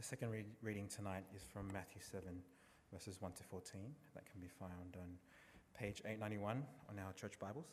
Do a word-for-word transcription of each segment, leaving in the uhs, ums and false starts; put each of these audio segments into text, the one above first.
The second re- reading tonight is from Matthew seven, verses one to fourteen. That can be found on page eight ninety-one on our church Bibles.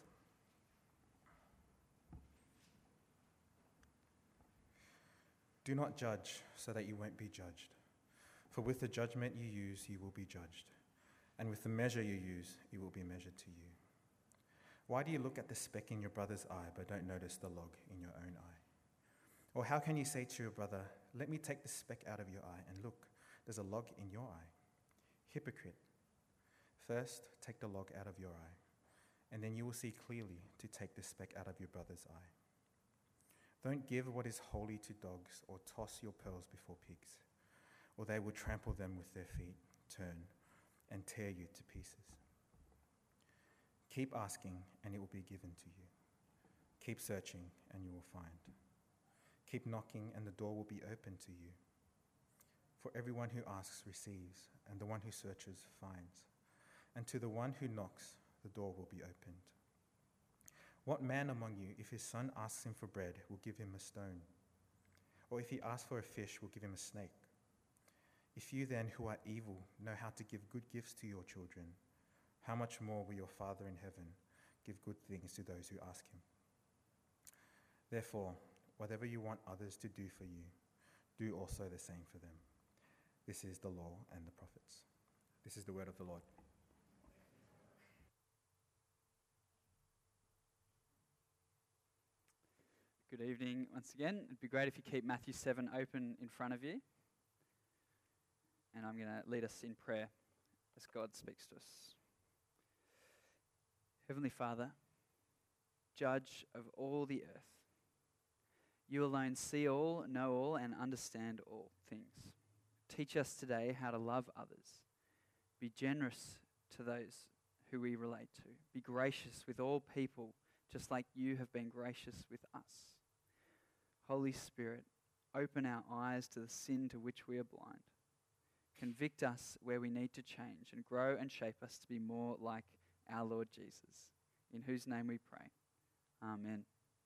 Do not judge so that you won't be judged. For with the judgment you use, you will be judged. And with the measure you use, it will be measured to you. Why do you look at the speck in your brother's eye, but don't notice the log in your own eye? Or how can you say to your brother, let me take the speck out of your eye, and look, there's a log in your eye? Hypocrite. First, take the log out of your eye, and then you will see clearly to take the speck out of your brother's eye. Don't give what is holy to dogs, or toss your pearls before pigs, or they will trample them with their feet, turn, and tear you to pieces. Keep asking, and it will be given to you. Keep searching, and you will find. Keep knocking, and the door will be open to you. For everyone who asks receives, and the one who searches finds. And to the one who knocks, the door will be opened. What man among you, if his son asks him for bread, will give him a stone? Or if he asks for a fish, will give him a snake? If you then, who are evil, know how to give good gifts to your children, how much more will your Father in heaven give good things to those who ask him? Therefore, whatever you want others to do for you, do also the same for them. This is the law and the prophets. This is the word of the Lord. Good evening once again. It'd be great if you keep Matthew seven open in front of you. And I'm going to lead us in prayer as God speaks to us. Heavenly Father, Judge of all the earth, you alone see all, know all, and understand all things. Teach us today how to love others. Be generous to those who we relate to. Be gracious with all people, just like you have been gracious with us. Holy Spirit, open our eyes to the sin to which we are blind. Convict us where we need to change and grow and shape us to be more like our Lord Jesus, in whose name we pray. Amen.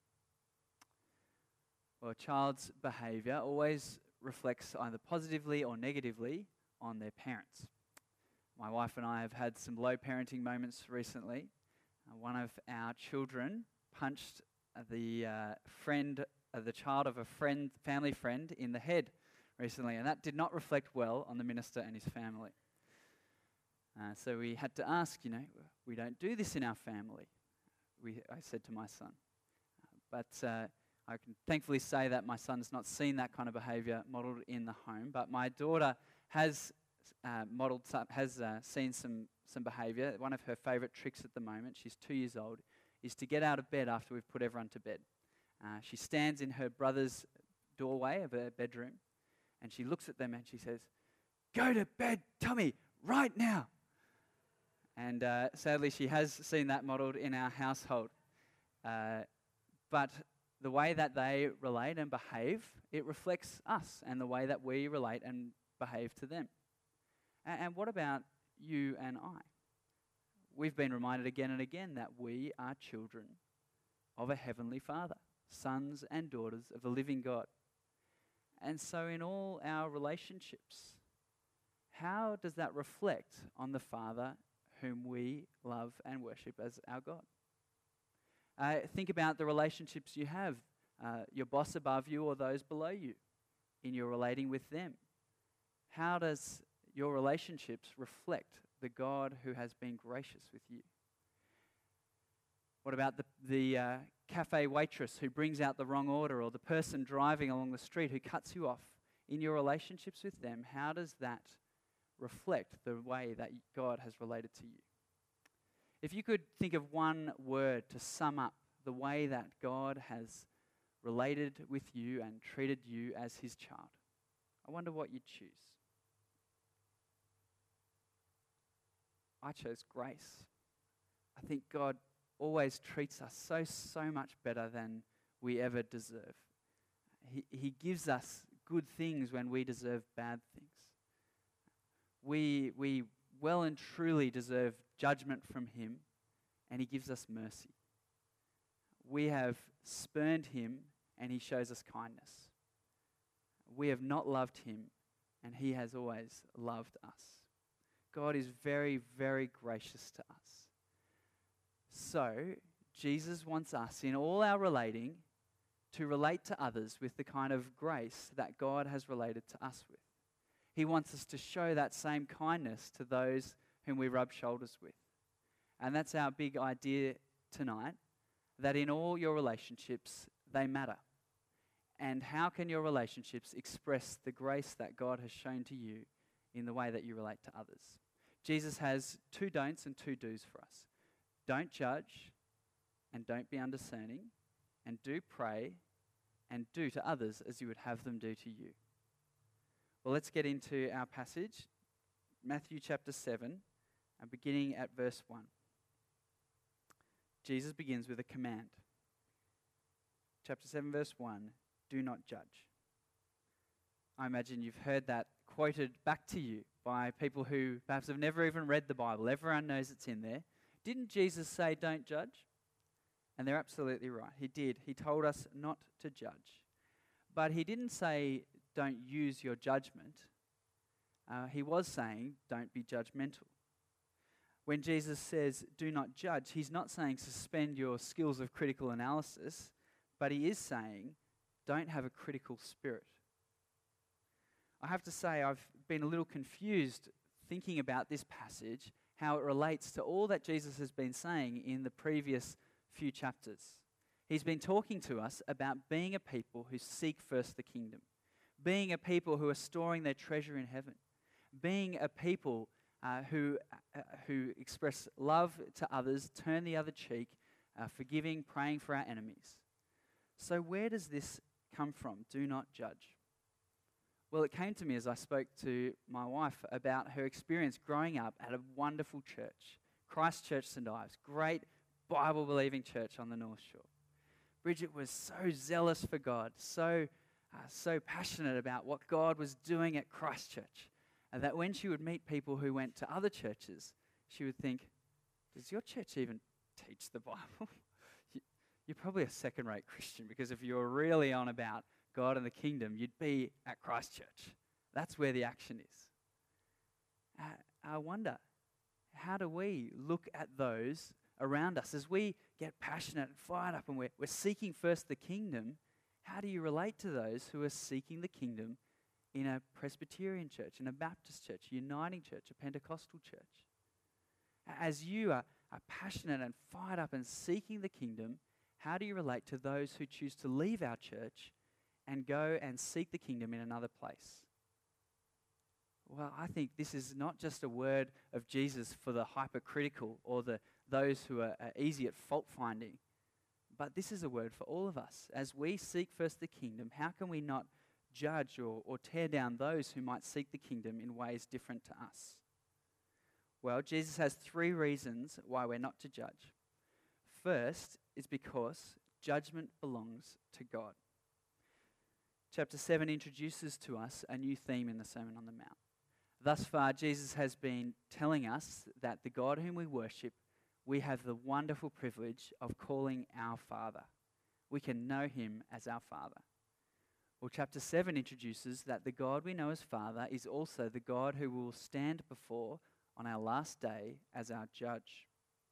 Well, a child's behaviour always reflects either positively or negatively on their parents. My wife and I have had some low parenting moments recently. Uh, one of our children punched the uh, friend, uh, the child of a friend, family friend, in the head recently, and that did not reflect well on the minister and his family. Uh, so we had to ask, you know, we don't do this in our family. We, I said to my son, uh, but uh, I can thankfully say that my son's not seen that kind of behaviour modelled in the home, but my daughter has uh, modelled, some, has uh, seen some some behaviour. One of her favourite tricks at the moment, she's two years old, is to get out of bed after we've put everyone to bed. Uh, she stands in her brother's doorway of her bedroom, and she looks at them and she says, "Go to bed, Tommy, right now." And uh, sadly, she has seen that modelled in our household. Uh, but the way that they relate and behave, it reflects us and the way that we relate and behave to them. And, and what about you and I? We've been reminded again and again that we are children of a heavenly Father, sons and daughters of the living God. And so in all our relationships, how does that reflect on the Father whom we love and worship as our God? Uh, think about the relationships you have, uh, your boss above you or those below you, in your relating with them. How does your relationships reflect the God who has been gracious with you? What about the, the uh, cafe waitress who brings out the wrong order, or the person driving along the street who cuts you off? In your relationships with them, how does that reflect the way that God has related to you? If you could think of one word to sum up the way that God has related with you and treated you as his child, I wonder what you'd choose. I chose grace. I think God always treats us so, so much better than we ever deserve. He, he gives us good things when we deserve bad things. We, we well and truly deserve judgment from him, and he gives us mercy. We have spurned him, and he shows us kindness. We have not loved him, and he has always loved us. God is very, very gracious to us. So, Jesus wants us in all our relating to relate to others with the kind of grace that God has related to us with. He wants us to show that same kindness to those whom we rub shoulders with. And that's our big idea tonight, that in all your relationships, they matter. And how can your relationships express the grace that God has shown to you in the way that you relate to others? Jesus has two don'ts and two do's for us. Don't judge, and don't be undiscerning, and do pray, and do to others as you would have them do to you. Well, let's get into our passage, Matthew chapter seven, and beginning at verse one. Jesus begins with a command. Chapter seven, verse one, do not judge. I imagine you've heard that quoted back to you by people who perhaps have never even read the Bible. Everyone knows it's in there. Didn't Jesus say, don't judge? And they're absolutely right. He did. He told us not to judge. But he didn't say, don't use your judgment. Uh, he was saying, don't be judgmental. When Jesus says, do not judge, he's not saying suspend your skills of critical analysis, but he is saying, don't have a critical spirit. I have to say, I've been a little confused thinking about this passage, how it relates to all that Jesus has been saying in the previous few chapters. He's been talking to us about being a people who seek first the kingdom, being a people who are storing their treasure in heaven, being a people uh, who, uh, who express love to others, turn the other cheek, uh, forgiving, praying for our enemies. So where does this come from? Do not judge. Well, it came to me as I spoke to my wife about her experience growing up at a wonderful church, Christ Church Saint Ives, great Bible-believing church on the North Shore. Bridget was so zealous for God, so uh, so passionate about what God was doing at Christ Church, and that when she would meet people who went to other churches, she would think, does your church even teach the Bible? you, you're probably a second-rate Christian, because if you're really on about God and the kingdom, you'd be at Christ Church. That's where the action is. Uh, I wonder, how do we look at those around us as we get passionate and fired up and we're, we're seeking first the kingdom? How do you relate to those who are seeking the kingdom in a Presbyterian church, in a Baptist church, a Uniting church, a Pentecostal church? As you are, are passionate and fired up and seeking the kingdom, how do you relate to those who choose to leave our church and go and seek the kingdom in another place? Well, I think this is not just a word of Jesus for the hypercritical or the those who are, are easy at fault finding, but this is a word for all of us. As we seek first the kingdom, how can we not judge or, or tear down those who might seek the kingdom in ways different to us? Well, Jesus has three reasons why we're not to judge. First is because judgment belongs to God. Chapter seven introduces to us a new theme in the Sermon on the Mount. Thus far, Jesus has been telling us that the God whom we worship, we have the wonderful privilege of calling our Father. We can know him as our Father. Well, chapter seven introduces that the God we know as Father is also the God who we will stand before on our last day as our judge.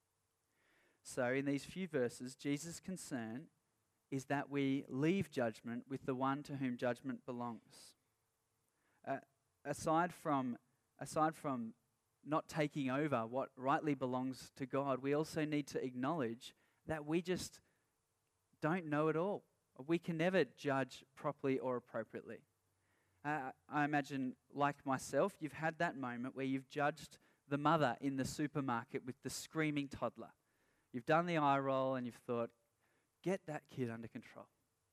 So in these few verses, Jesus' concern is that we leave judgment with the one to whom judgment belongs. Uh, aside from, aside from not taking over what rightly belongs to God, we also need to acknowledge that we just don't know it all. We can never judge properly or appropriately. Uh, I imagine, like myself, you've had that moment where you've judged the mother in the supermarket with the screaming toddler. You've done the eye roll and you've thought, get that kid under control.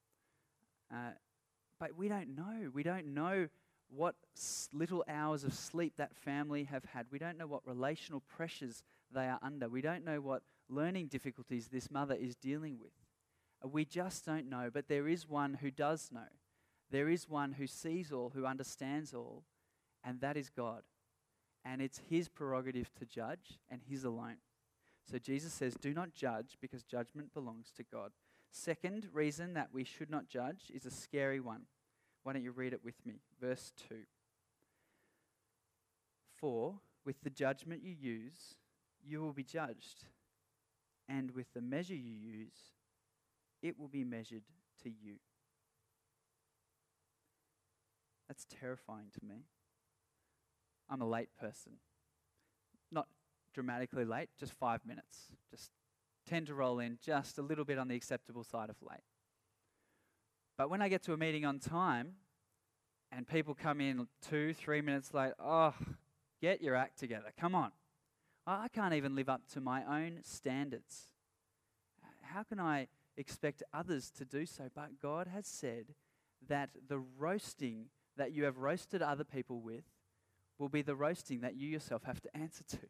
Uh, but we don't know. We don't know what s- little hours of sleep that family have had. We don't know what relational pressures they are under. We don't know what learning difficulties this mother is dealing with. Uh, we just don't know, but there is one who does know. There is one who sees all, who understands all, and that is God. And it's his prerogative to judge, and his alone. So Jesus says, do not judge, because judgment belongs to God. Second reason that we should not judge is a scary one. Why don't you read it with me? Verse two. For with the judgment you use, you will be judged, and with the measure you use, it will be measured to you. That's terrifying to me. I'm a late person. Not dramatically late, just five minutes. Just tend to roll in just a little bit on the acceptable side of late. But when I get to a meeting on time and people come in two, three minutes late, oh, get your act together. Come on. I can't even live up to my own standards. How can I expect others to do so? But God has said that the roasting that you have roasted other people with will be the roasting that you yourself have to answer to.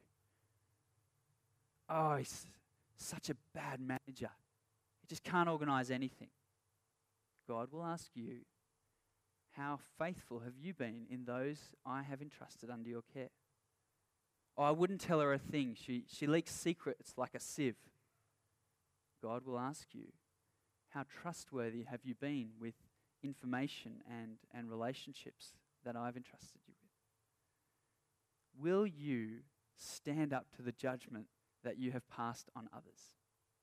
Oh, he's such a bad manager. He just can't organize anything. God will ask you, how faithful have you been in those I have entrusted under your care? Oh, I wouldn't tell her a thing. She, she leaks secrets like a sieve. God will ask you, how trustworthy have you been with information and, and relationships that I've entrusted you with? Will you stand up to the judgment that you have passed on others?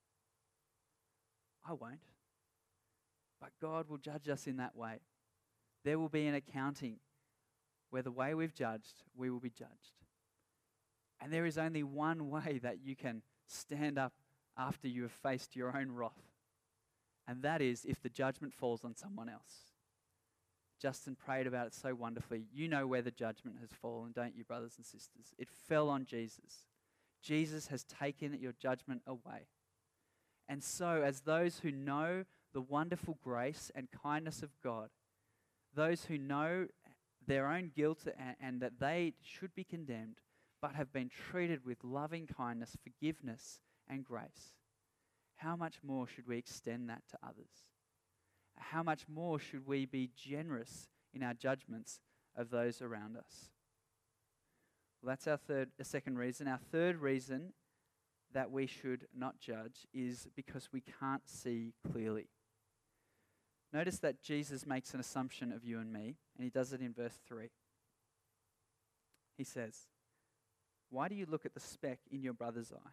I won't. But God will judge us in that way. There will be an accounting where the way we've judged, we will be judged. And there is only one way that you can stand up after you have faced your own wrath. And that is if the judgment falls on someone else. Justin prayed about it so wonderfully. You know where the judgment has fallen, don't you, brothers and sisters? It fell on Jesus. Jesus has taken your judgment away. And so, as those who know the wonderful grace and kindness of God, those who know their own guilt and, and that they should be condemned, but have been treated with loving kindness, forgiveness, and grace, how much more should we extend that to others? How much more should we be generous in our judgments of those around us? Well, that's our third, a second reason. Our third reason that we should not judge is because we can't see clearly. Notice that Jesus makes an assumption of you and me, and he does it in verse three. He says, "Why do you look at the speck in your brother's eye?"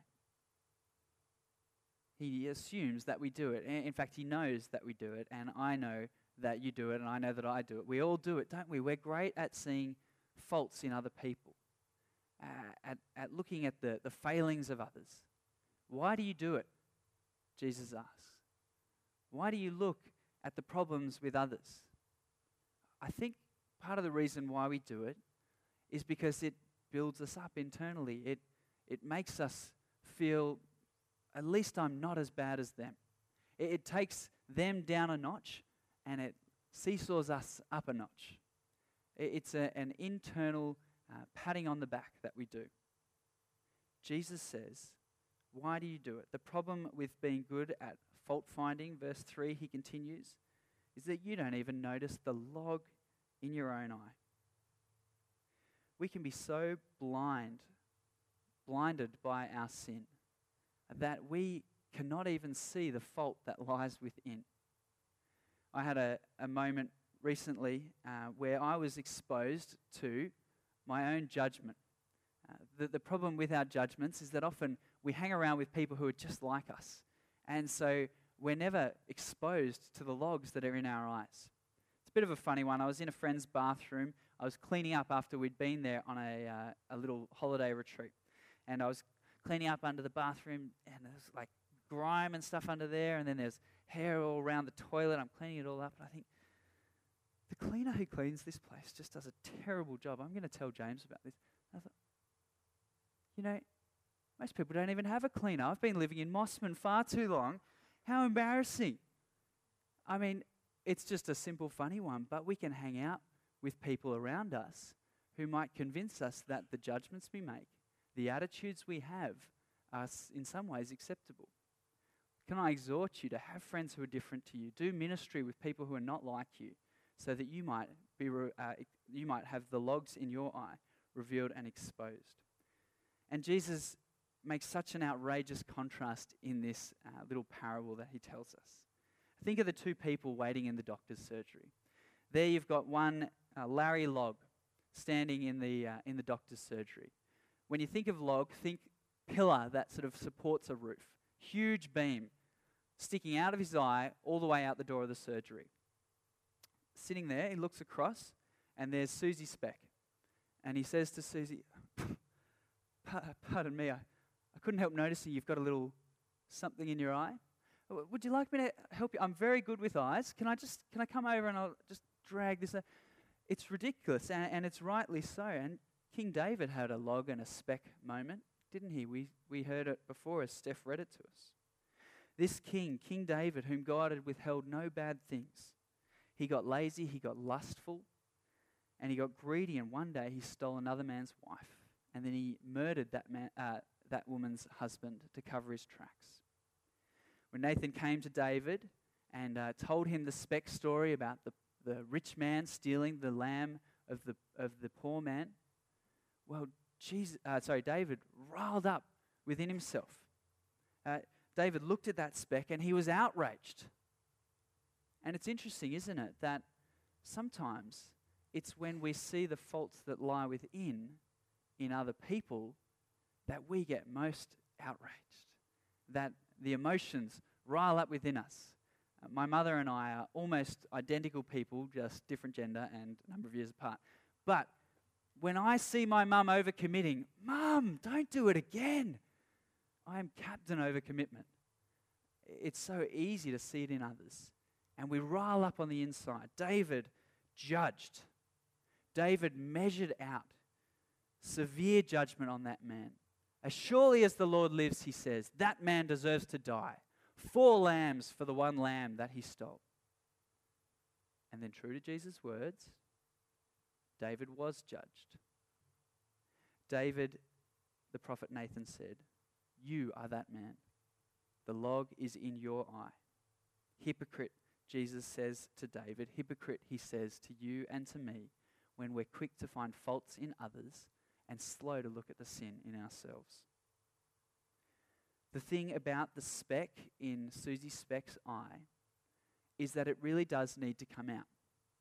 He assumes that we do it. In fact, he knows that we do it, and I know that you do it, and I know that I do it. We all do it, don't we? We're great at seeing faults in other people, uh, at, at looking at the, the failings of others. Why do you do it? Jesus asks. Why do you look at the problems with others? I think part of the reason why we do it is because it builds us up internally. It, it makes us feel, at least I'm not as bad as them. It, it takes them down a notch and it seesaws us up a notch. It, it's a, an internal uh, patting on the back that we do. Jesus says, why do you do it? The problem with being good at fault finding, verse three, he continues, is that you don't even notice the log in your own eye. We can be so blind, blinded by our sin, that we cannot even see the fault that lies within. I had a, a moment recently uh, where I was exposed to my own judgment. Uh, the, the problem with our judgments is that often we hang around with people who are just like us. And so we're never exposed to the logs that are in our eyes. It's a bit of a funny one. I was in a friend's bathroom. I was cleaning up after we'd been there on a, uh, a little holiday retreat. And I was cleaning up under the bathroom, and there's like grime and stuff under there, and then there's hair all around the toilet. I'm cleaning it all up, and I think, the cleaner who cleans this place just does a terrible job. I'm going to tell James about this. I thought, you know, most people don't even have a cleaner. I've been living in Mossman far too long. How embarrassing. I mean, it's just a simple, funny one, but we can hang out with people around us who might convince us that the judgments we make, the attitudes we have, are in some ways acceptable. Can I exhort you to have friends who are different to you? Do ministry with people who are not like you, so that you might be re- uh, you might have the logs in your eye revealed and exposed. And Jesus makes such an outrageous contrast in this uh, little parable that he tells us. Think of the two people waiting in the doctor's surgery. There you've got one, uh, Larry Log, standing in the, uh, in the doctor's surgery. When you think of log, think pillar that sort of supports a roof. Huge beam sticking out of his eye all the way out the door of the surgery. Sitting there, he looks across, and there's Susie Speck. And he says to Susie, pardon me, I, I couldn't help noticing you've got a little something in your eye. Would you like me to help you? I'm very good with eyes. Can I just, can I come over and I'll just drag this? It's ridiculous, and, and it's rightly so. And King David had a log and a speck moment, didn't he? We, we heard it before as Steph read it to us. This king, King David, whom God had withheld no bad things. He got lazy, he got lustful, and he got greedy, and one day he stole another man's wife, and then he murdered that man, uh, that woman's husband to cover his tracks. When Nathan came to David and uh, told him the speck story about the, the rich man stealing the lamb of the of the poor man, well, Jesus, uh, sorry, David riled up within himself. Uh, David looked at that speck and he was outraged. And it's interesting, isn't it, that sometimes it's when we see the faults that lie within in other people that we get most outraged, that the emotions rile up within us. Uh, my mother and I are almost identical people, just different gender and a number of years apart. But when I see my mum overcommitting, Mum, don't do it again. I am captain over commitment. It's so easy to see it in others. And we rile up on the inside. David judged. David measured out severe judgment on that man. As surely as the Lord lives, he says, that man deserves to die. Four lambs for the one lamb that he stole. And then, true to Jesus' words, David was judged. David, the prophet Nathan said, you are that man. The log is in your eye. Hypocrite, Jesus says to David, hypocrite, he says to you and to me, when we're quick to find faults in others and slow to look at the sin in ourselves. The thing about the speck in Susie Speck's eye is that it really does need to come out.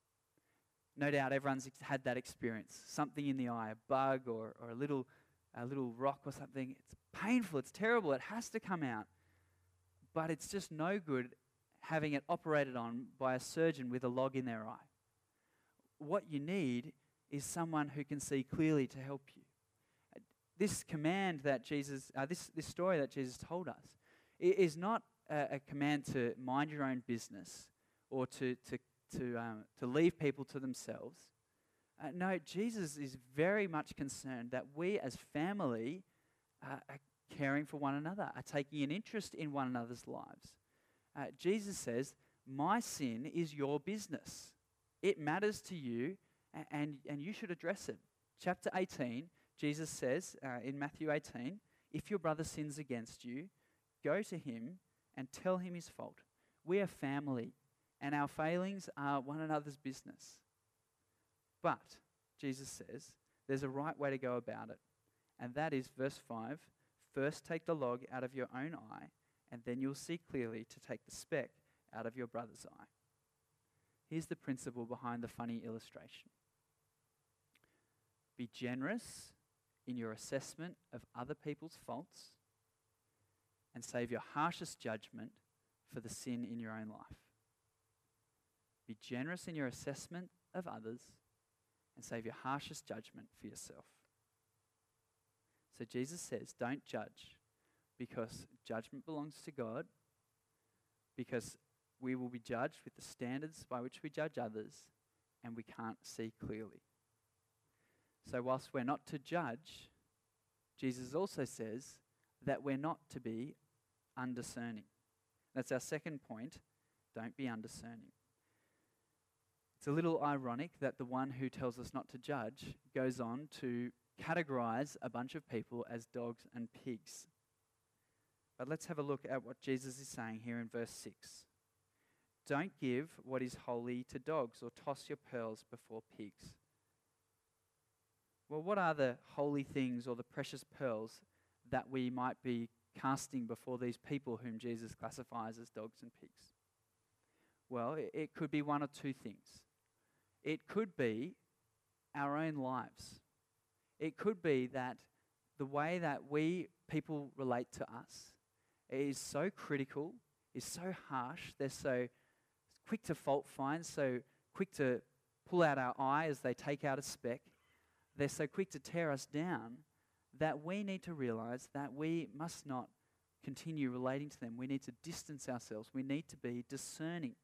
No doubt everyone's ex- had that experience. Something in the eye, a bug or, or a little a little rock or something. It's painful, it's terrible, it has to come out. But it's just no good having it operated on by a surgeon with a log in their eye. What you need is someone who can see clearly to help you. This command that Jesus, uh, this, this story that Jesus told us, is not a, a command to mind your own business or to, to, to, um, to leave people to themselves. Uh, no, Jesus is very much concerned that we as family uh, are caring for one another, are taking an interest in one another's lives. Uh, Jesus says, my sin is your business. It matters to you, and, and, and you should address it. Chapter eighteen, Jesus says uh, in Matthew eighteen, if your brother sins against you, go to him and tell him his fault. We are family, and our failings are one another's business. But, Jesus says, there's a right way to go about it. And that is, verse five, first take the log out of your own eye, and then you'll see clearly to take the speck out of your brother's eye. Here's the principle behind the funny illustration. Be generous in your assessment of other people's faults and save your harshest judgment for the sin in your own life. Be generous in your assessment of others and save your harshest judgment for yourself. So Jesus says, don't judge, because judgment belongs to God, because we will be judged with the standards by which we judge others, and we can't see clearly. So whilst we're not to judge, Jesus also says that we're not to be undiscerning. That's our second point. Don't be undiscerning. It's a little ironic that the one who tells us not to judge goes on to categorize a bunch of people as dogs and pigs. But let's have a look at what Jesus is saying here in verse six. Don't give what is holy to dogs or toss your pearls before pigs. Well, what are the holy things or the precious pearls that we might be casting before these people whom Jesus classifies as dogs and pigs? Well, it, it could be one or two things. It could be our own lives. It could be that the way that we, people relate to us is so critical, is so harsh, they're so quick to fault find, so quick to pull out our eye as they take out a speck, they're so quick to tear us down, that we need to realize that we must not continue relating to them. We need to distance ourselves. We need to be discerning.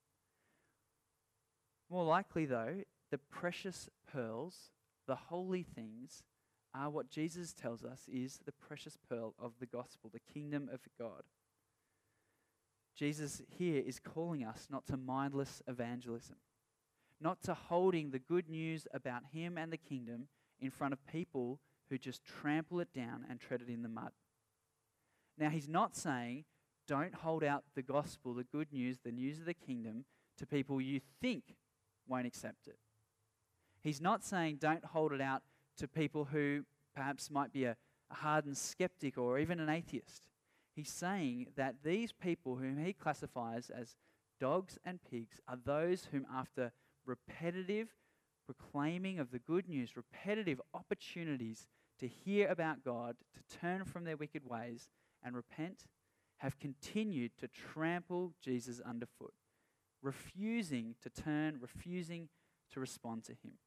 More likely, though, the precious pearls, the holy things, are what Jesus tells us is the precious pearl of the gospel, the kingdom of God. Jesus here is calling us not to mindless evangelism, not to holding the good news about him and the kingdom in front of people who just trample it down and tread it in the mud. Now, he's not saying don't hold out the gospel, the good news, the news of the kingdom to people you think won't accept it. He's not saying don't hold it out to people who perhaps might be a, a hardened skeptic or even an atheist. He's saying that these people whom he classifies as dogs and pigs are those whom, after repetitive proclaiming of the good news, repetitive opportunities to hear about God, to turn from their wicked ways and repent, have continued to trample Jesus underfoot, refusing to turn, refusing to respond to him.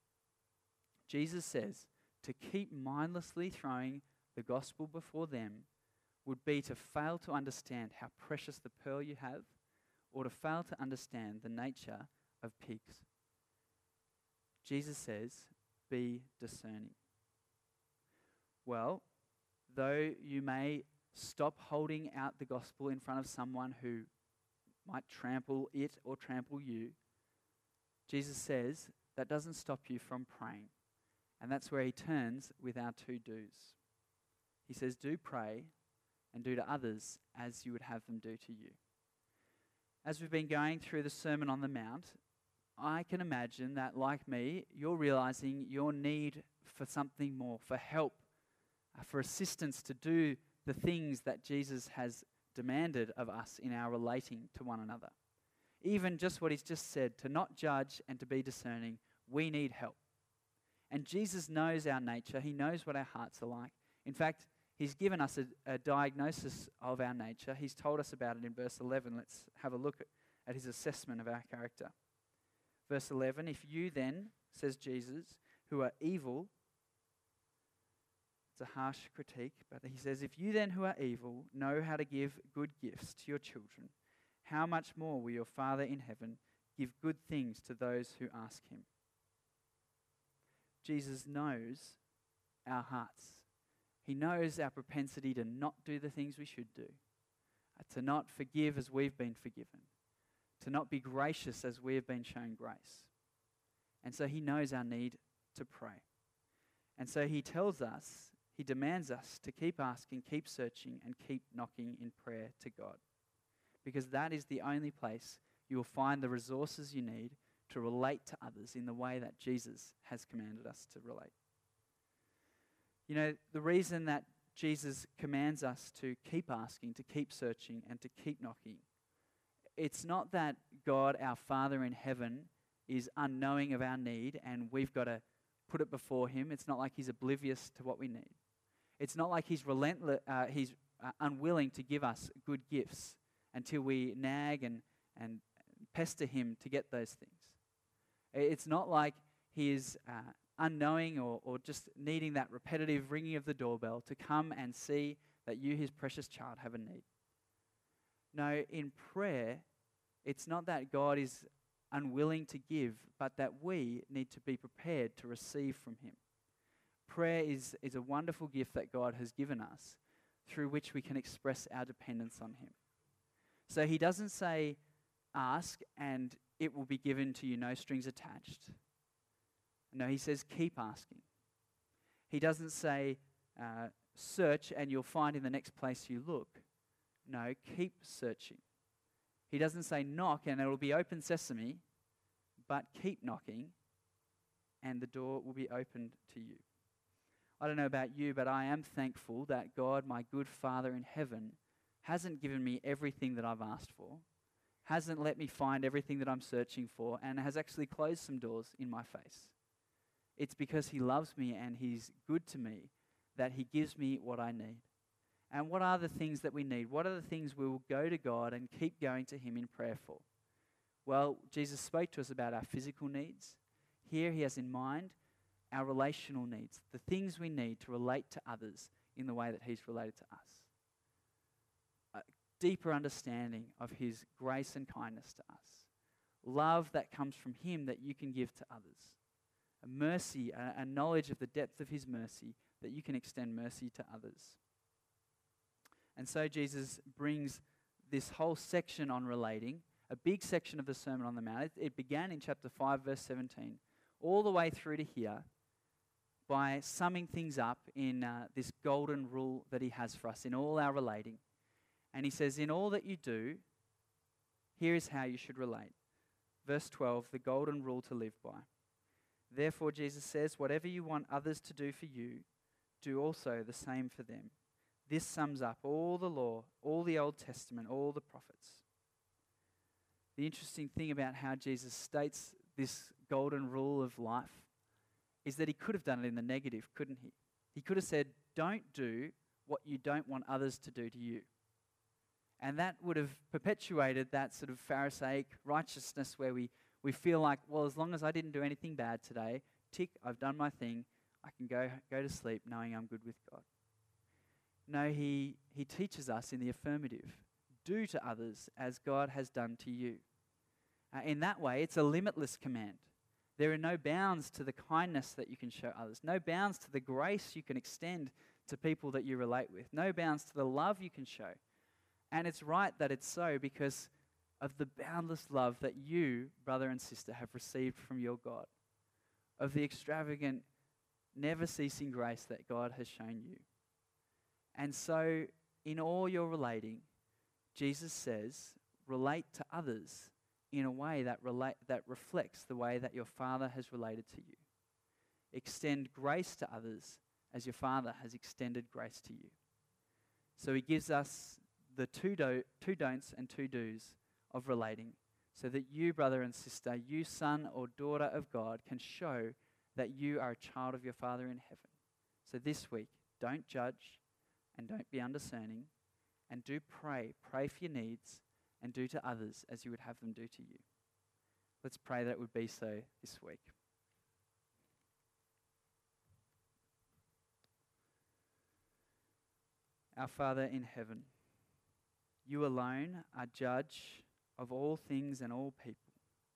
Jesus says to keep mindlessly throwing the gospel before them would be to fail to understand how precious the pearl you have, or to fail to understand the nature of pigs. Jesus says, be discerning. Well, though you may stop holding out the gospel in front of someone who might trample it or trample you, Jesus says that doesn't stop you from praying. And that's where he turns with our two do's. He says, do pray and do to others as you would have them do to you. As we've been going through the Sermon on the Mount, I can imagine that, like me, you're realizing your need for something more, for help, uh, for assistance to do the things that Jesus has demanded of us in our relating to one another. Even just what he's just said, to not judge and to be discerning, we need help. And Jesus knows our nature. He knows what our hearts are like. In fact, he's given us a, a diagnosis of our nature. He's told us about it in verse eleven. Let's have a look at, at his assessment of our character. Verse eleven, if you then, says Jesus, who are evil, it's a harsh critique, but he says, if you then who are evil know how to give good gifts to your children, how much more will your Father in heaven give good things to those who ask him? Jesus knows our hearts. He knows our propensity to not do the things we should do, uh, to not forgive as we've been forgiven, to not be gracious as we have been shown grace. And so he knows our need to pray. And so he tells us, he demands us to keep asking, keep searching, and keep knocking in prayer to God. Because that is the only place you will find the resources you need to relate to others in the way that Jesus has commanded us to relate. You know, the reason that Jesus commands us to keep asking, to keep searching, and to keep knocking, it's not that God, our Father in heaven, is unknowing of our need and we've got to put it before him. It's not like he's oblivious to what we need. It's not like he's relentless, uh, he's uh, unwilling to give us good gifts until we nag and, and pester him to get those things. It's not like he is uh, unknowing or, or just needing that repetitive ringing of the doorbell to come and see that you, his precious child, have a need. No, in prayer, it's not that God is unwilling to give, but that we need to be prepared to receive from him. Prayer is, is a wonderful gift that God has given us through which we can express our dependence on him. So he doesn't say, ask and it will be given to you, no strings attached. No, he says, keep asking. He doesn't say, uh, search and you'll find in the next place you look. No, keep searching. He doesn't say knock and it will be open sesame, but keep knocking and the door will be opened to you. I don't know about you, but I am thankful that God, my good Father in heaven, hasn't given me everything that I've asked for, hasn't let me find everything that I'm searching for, and has actually closed some doors in my face. It's because he loves me and he's good to me that he gives me what I need. And what are the things that we need? What are the things we will go to God and keep going to him in prayer for? Well, Jesus spoke to us about our physical needs. Here he has in mind our relational needs, the things we need to relate to others in the way that he's related to us. A deeper understanding of his grace and kindness to us. Love that comes from him that you can give to others. A mercy, a, a knowledge of the depth of his mercy that you can extend mercy to others. And so Jesus brings this whole section on relating, a big section of the Sermon on the Mount. It, it began in chapter five, verse seventeen, all the way through to here, by summing things up in uh, this golden rule that he has for us in all our relating. And he says, in all that you do, here is how you should relate. Verse twelve, the golden rule to live by. Therefore, Jesus says, whatever you want others to do for you, do also the same for them. This sums up all the law, all the Old Testament, all the prophets. The interesting thing about how Jesus states this golden rule of life is that he could have done it in the negative, couldn't he? He could have said, don't do what you don't want others to do to you. And that would have perpetuated that sort of Pharisaic righteousness where we, we feel like, well, as long as I didn't do anything bad today, tick, I've done my thing, I can go, go to sleep knowing I'm good with God. No, he, he teaches us in the affirmative. Do to others as God has done to you. Uh, in that way, it's a limitless command. There are no bounds to the kindness that you can show others, no bounds to the grace you can extend to people that you relate with, no bounds to the love you can show. And it's right that it's so because of the boundless love that you, brother and sister, have received from your God, of the extravagant, never-ceasing grace that God has shown you. And so, in all your relating, Jesus says, relate to others in a way that relate that reflects the way that your Father has related to you. Extend grace to others as your Father has extended grace to you. So he gives us the two, do, two don'ts and two do's of relating so that you, brother and sister, you son or daughter of God, can show that you are a child of your Father in heaven. So this week, don't judge and don't be undiscerning, and do pray. Pray for your needs and do to others as you would have them do to you. Let's pray that it would be so this week. Our Father in heaven, you alone are judge of all things and all people.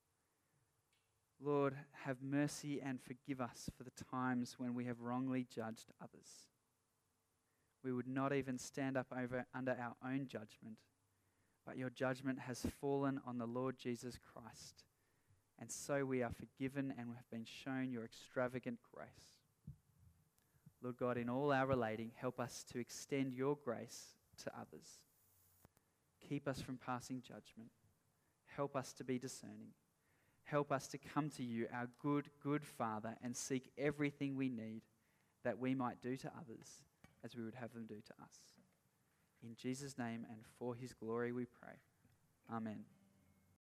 Lord, have mercy and forgive us for the times when we have wrongly judged others. We would not even stand up over under our own judgment, but your judgment has fallen on the Lord Jesus Christ, and so we are forgiven and have been shown your extravagant grace. Lord God, in all our relating, help us to extend your grace to others. Keep us from passing judgment. Help us to be discerning. Help us to come to you, our good, good Father, and seek everything we need that we might do to others as we would have them do to us. In Jesus' name and for his glory we pray. Amen.